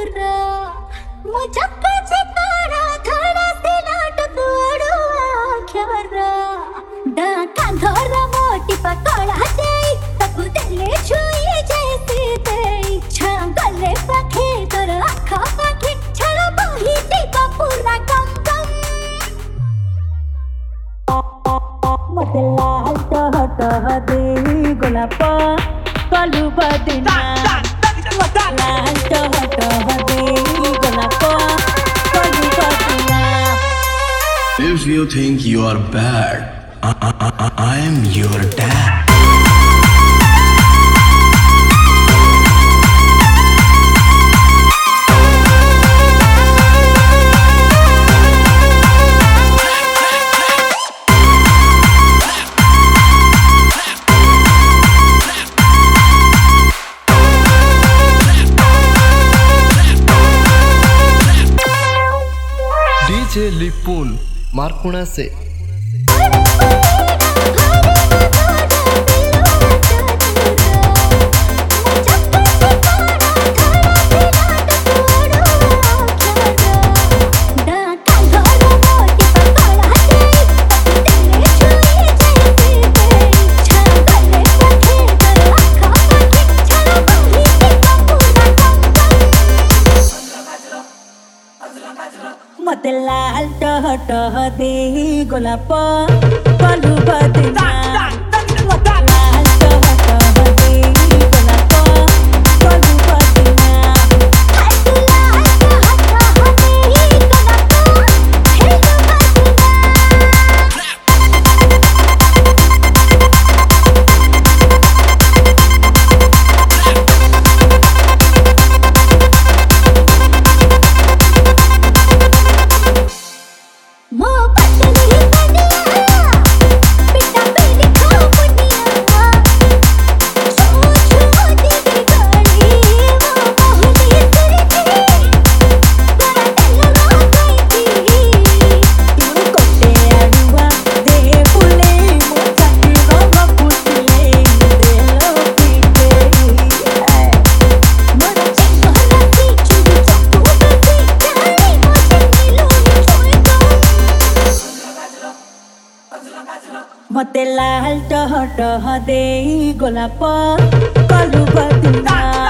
दूरा मुझे तारा थोड़ा से नाट तोड़ुआ ख्यारा डाका धरा मोटी पकड़ा जाए तब दिले छुई जैसे ते छांगले पखे तर आँखा पखे छड़ा बही टीका पूरा गम गम मते लाल टह दे गोलाप कालू बदना लाल टह दे गोलाप कालू बदना If you think you are bad, I am your dad. DJ Lipun Markuna se मते लाल टह दे गोलाप कालू बदना लाल टह दे गोलाप कालू बदना मते लाल टह दे गोलाप कालू बदना